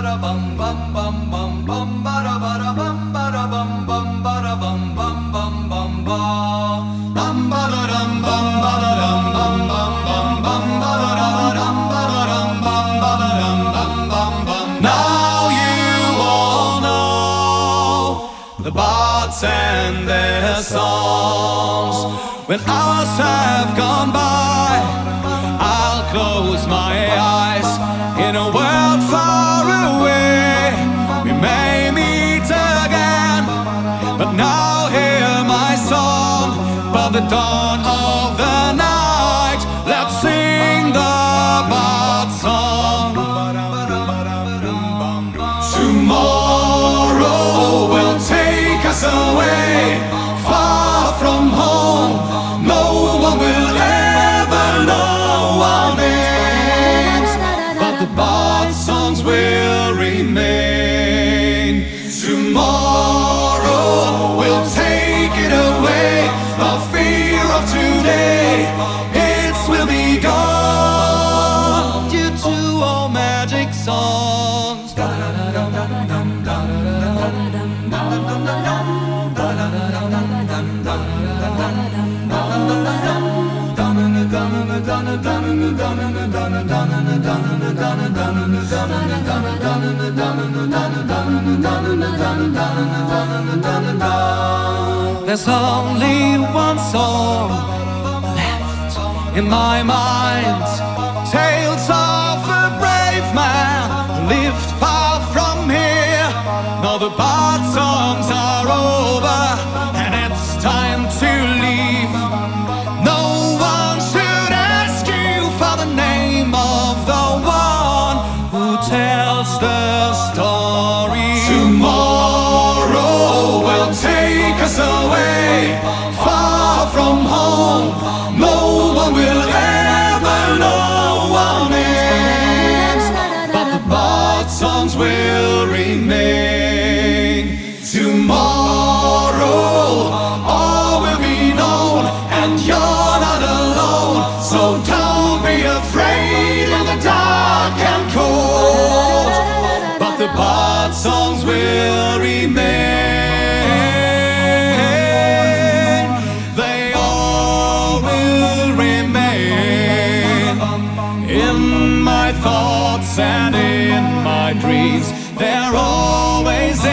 bara bum bum bum bum bum bara bum bum bum bum ba bum badaram bum badaram bum bum bum bum badaram bum badaram bum bum. Now you all know the bards and their songs. When hours have gone by, I'll close my eyes. In a world far away, we may meet again. But now hear my song by the dawn of the night. Let's sing the bard song. Tomorrow will take us away, far from home. No one will ever know our names, but the bard songs will remain. Tomorrow will take it away, the fear of today, it will be gone due to all magic songs. There's only one song left in my mind, tales of a brave man who lived far from here. Now the bard songs are over and it's time to leave. No one should ask you for the name of the one who tells the story. Tomorrow will take us away, far from home. No one will ever know our names, but the bard songs will remain. Tomorrow all will be known, and you're not alone. So don't be afraid in the dark and cold, but the bard songs will remain. They all will remain in my thoughts and in my dreams. They're always